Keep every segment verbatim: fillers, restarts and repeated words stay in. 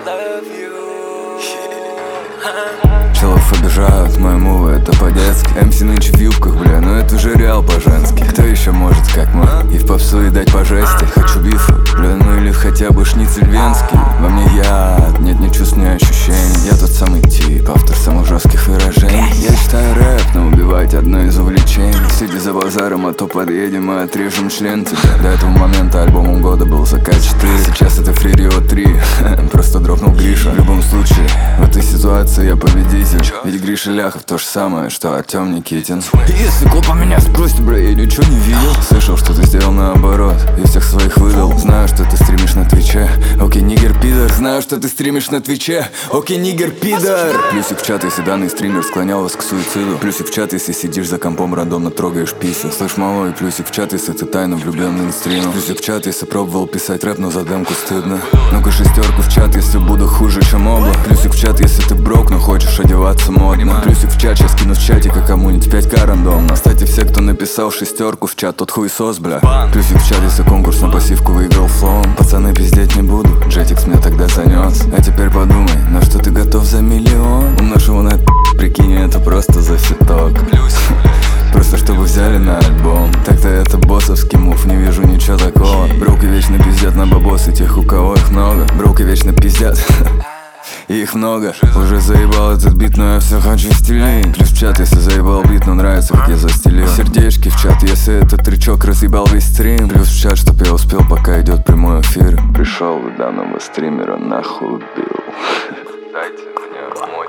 Челов обижают мои мувы, это по-детски. эм си нынче в юбках, бля, но это же реал по-женски. Кто еще может, как мы, и в попсу и дать по жести? Хочу бифа, бля, ну или хотя бы шницель венский. Во мне яд, нет ни чувств, ни ощущений. Я тот самый тип, автор самых жестких выражений. Я читаю рэп, но убивать одно из увлечений. Сиди за базаром, а то подъедем и отрежем член тебе. До этого момента альбомом года был Зака четыре. Сейчас это Free Rio три. Просто дропнул Гриша. В любом случае, в этой ситуации я победитель. Ведь Гриша Ляхов то же самое, что Артем Никитин. Если копа меня спросит, бля, я ничего не видел. Слышал, что ты сделал наоборот, и всех своих выдал. Знаю, что ты стримишь на Твиче. Окей, нигер пидор. Знаю, что ты стримишь на Твиче. Окей, нигер пидор. Плюсик в чат, если данный стример склонял вас к суициду. Плюсик в чат, если сидишь за компом, рандомно трогаешь писю. Слышь, малой, плюсик в чат, если ты тайно влюбленный в стрим. Плюсик в чат, если пробовал писать рэп, но за демку стыдно. Ну-ка шестерку в чат, если буду хуже, чем оба. Плюсик в чат, если ты брок, но хочешь одеваться модно. Плюсик в чат, сейчас кину в чатика кому-нибудь пять ка рандомно. Кстати, все, кто написал шестерку в чат, тот хуесос, бля. Плюсик в чат, если конкурс на пассивку выиграл флоум. Пацаны, пиздеть не буду, Джетикс меня тогда занес. А теперь подумай, на что ты готов за миллион? Умножь его на прикинь, это просто за фиток. Просто чтобы взяли на альбом. Так-то это боссовский мув, не вижу ничего такого. Броуки вечно пиздят на бабосы тех, у кого их много. Броуки вечно пиздят и их много. Уже заебал этот бит, но я все хочу стилей. Плюс в чат, если заебал бит, но нравится, как я застелил. Сердечки в чат, если этот трючок разъебал весь стрим. Плюс в чат, чтоб я успел, пока идет прямой эфир. Пришел у данного стримера, нахуй убил. Дайте мне мой.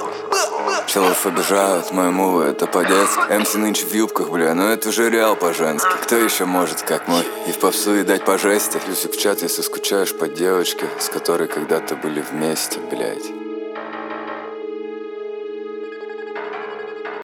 Челов обижают мои мувы, это по-детски. эм си нынче в юбках, бля, но это же реал по-женски. Кто еще может, как мы, и в попсу и дать по жести? Плюсик в чат, если скучаешь по девочке, с которой когда-то были вместе, блять.